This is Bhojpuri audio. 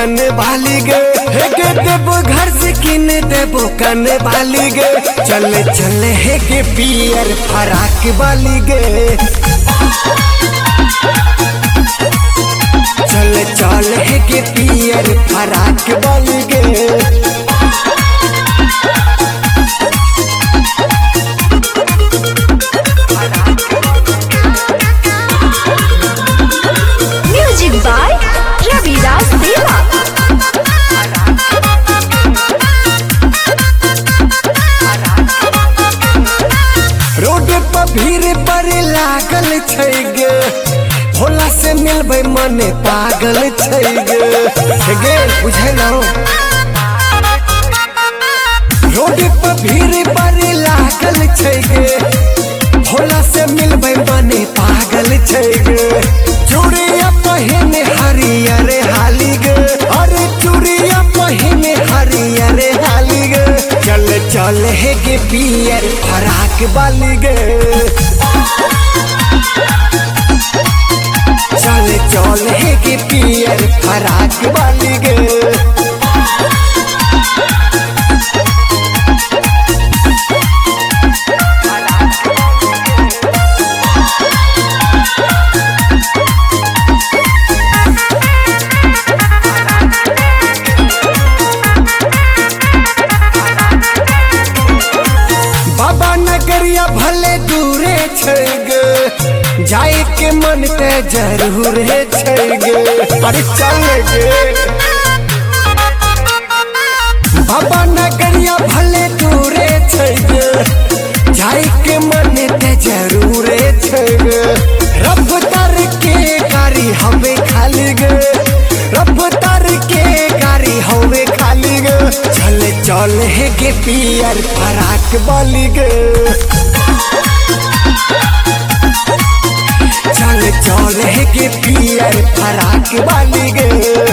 कन बाली गे, हे गे देबो घर से किन देबो कन बाली गे, चले चले हे गे पियर फराक वाली गे, चले चले हे गे पियर फराक वाली गे। म्यूजिक बाय रविराज देवा। रोड पर भीड़ बड़े लागल छै गे, भोला से मिलबै मने पागल छै गे बुझलौ। रोड पर भीड़ बड़े लागल छै गे, भोला से मिलबै मने पागल छै गे। चूड़िया पहिने हरियर हाली गे, अरे चूड़िया पहिने हरियर हाली गे, चल चल हे गे पियर फराक वाली गे, चल चल हे गे पियर फराक वाली गे। बाबा नगरिया भले दूरे छै गे, जाए के मन ते जरूर छै गे, अरे चल गे। बाबा नगरिया भले दूरे छै गे, जाए के मन ते जरूर छै गे। रफ्तार के गाड़ी हवे खाली गे, रफ्तार के गाड़ी हवे खाली गे, चल चल हे गे पियर फराक वाली गे, चल चल हे गे पियर फराक वाली गे।